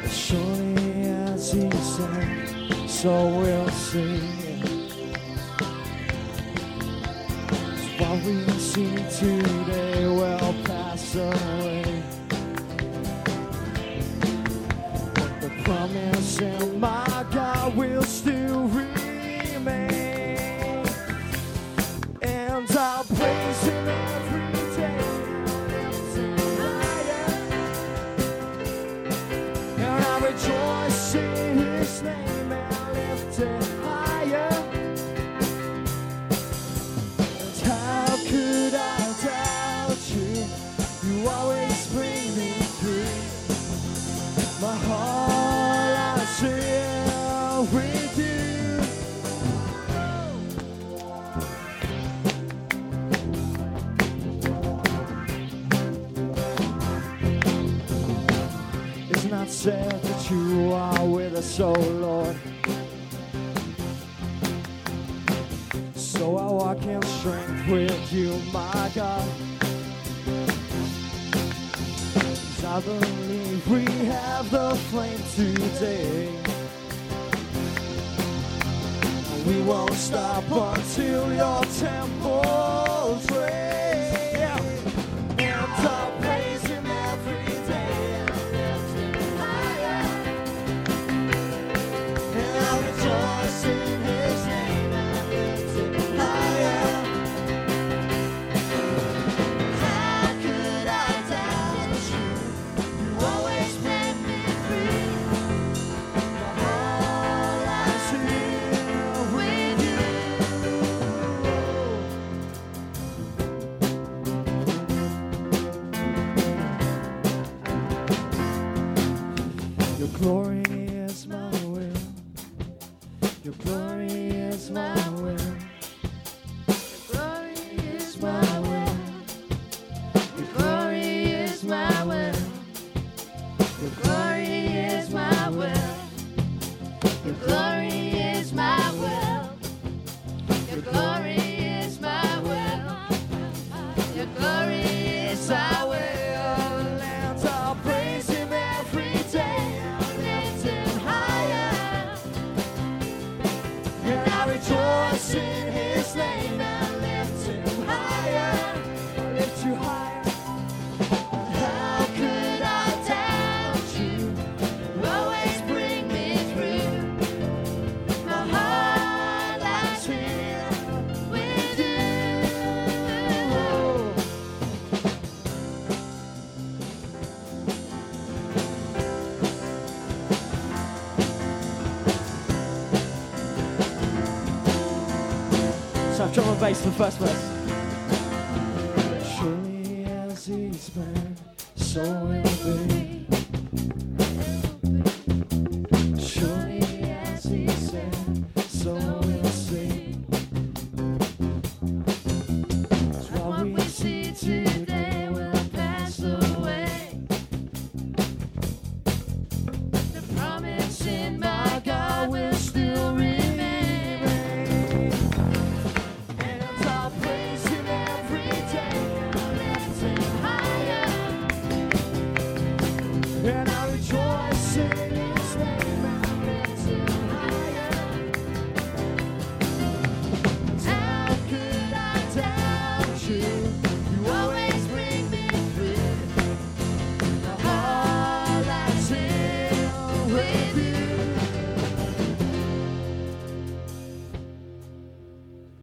Surely as he said, so we'll see. What we see today will pass away. But the promise in my God will still remain. And I'll praise him every day. And I rejoice in his name and lift it higher. And how could I doubt you? You always bring me through. My heart I share with you. It's not said that you are with us, oh Lord. So I walk in strength with you, my God. 'Cause I believe we have the flame today. And we won't stop until your temple's reign. And I'll praise him every day. And I'll rejoice in his name and lift it higher. How could I doubt you? You always bring me through. My heart I share with you. Your glory is my will. Your glory is my will. Your glory is my will. Your glory is my will. Your glory is my will. Your glory is my will. Your glory is my will. Your glory is our will. And I'll praise him every day. I'll lift him higher. And I rejoice in his name and lift him higher. I lift you higher. How could I doubt you? You always bring me through. My heart I share with you. So drum and bass for the first verse.